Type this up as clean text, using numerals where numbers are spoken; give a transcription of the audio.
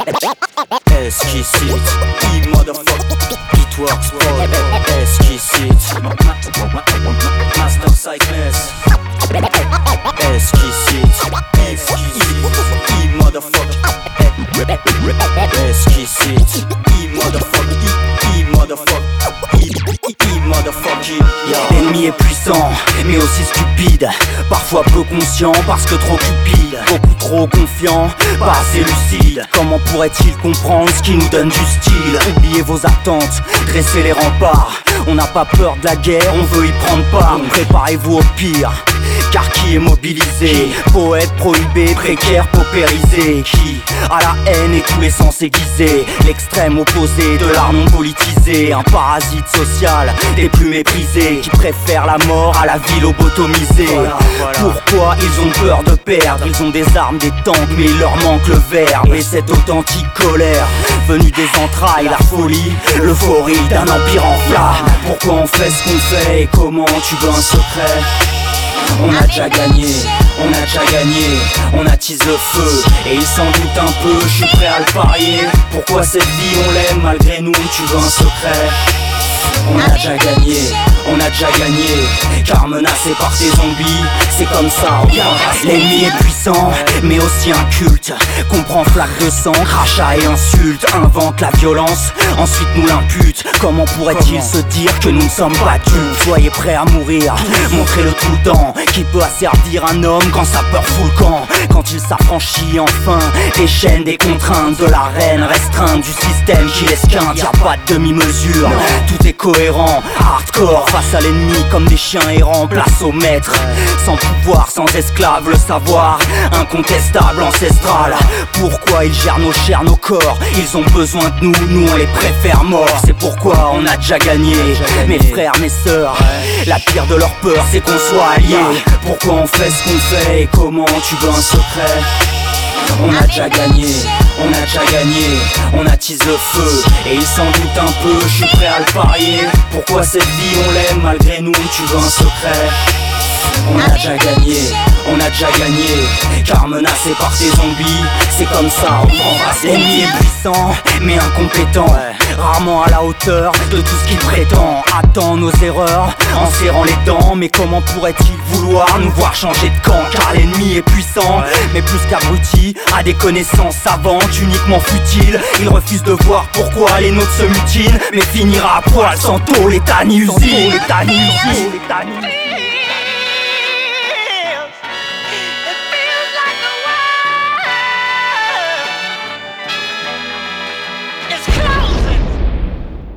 Esquisite, E-motherfucker, Beatworks Paul. Esquisite, Master Sickness. Esquisite, E-motherfucker. Esquisite, E-motherfucker, E-motherfucker, E-motherfucker. L'ennemi est puissant, mais aussi stupide. Parfois peu conscient, parce que trop cupide. Beaucoup trop confiant, pas assez lucide. Comment pourrait-il comprendre ce qui nous donne du style? Oubliez vos attentes, dressez les remparts. On n'a pas peur de la guerre, on veut y prendre part. Préparez-vous au pire, car qui est mobilisé? Poète prohibé, précaire, paupérisé. Qui a la haine et tous les sens aiguisés. L'extrême opposé de l'art non politisé. Un parasite social, des plus méprisés. Qui préfèrent la mort à la vie lobotomisée. Pourquoi ils ont peur de perdre? Ils ont des armes, des tanks, mais il leur manque le verbe. Et cette authentique colère venue des entrailles, la folie, l'euphorie d'un empire en flammes. Pourquoi on fait ce qu'on fait et comment? Tu veux un secret? On a déjà gagné, on a déjà gagné, on attise le feu et il s'en doute un peu, je suis prêt à le parier. Pourquoi cette vie on l'aime malgré nous? Tu veux un secret? On a déjà gagné, on a déjà gagné, car menacé par ces zombies, c'est comme ça, regarde. L'ennemi est puissant, mais aussi inculte. Comprend flaque de sang, crachat et insulte. Invente la violence, ensuite nous l'impute. Comment pourrait-il se dire que nous ne sommes pas dupes? Soyez prêts à mourir, montrez-le tout le temps. Qui peut asservir un homme quand sa peur fout le camp? Quand il s'affranchit enfin des chaînes, des contraintes de la reine restreinte du système qui l'esquinte. Y'a pas de demi-mesure, tout est cohérent, hardcore face à l'ennemi comme des chiens errants. Place au maître, sans pouvoir, sans esclave, le savoir incontestable, ancestral. Pourquoi ils gèrent nos chairs, nos corps? Ils ont besoin de nous, nous on les préfère morts. C'est pourquoi on a déjà gagné, mes frères, mes sœurs. La pire de leur peur, c'est qu'on soit alliés. Pourquoi on fait ce qu'on fait et comment? Tu veux un secret? On a déjà gagné, on a déjà gagné, on attise le feu et il s'en doute un peu, je suis prêt à le parier. Pourquoi cette vie on l'aime malgré nous? Tu veux un secret? On a déjà gagné, on a déjà gagné, car menacé par ces zombies, c'est comme ça, on embrasse. L'ennemi est puissant, mais incompétent, rarement à la hauteur de tout ce qu'il prétend. Attend nos erreurs en serrant les dents, mais comment pourrait-il vouloir nous voir changer de camp? Car l'ennemi est puissant, mais plus qu'abruti, a des connaissances savantes uniquement futiles. Il refuse de voir pourquoi les nôtres se mutinent, mais finira à poil sans tôle, état ni usine.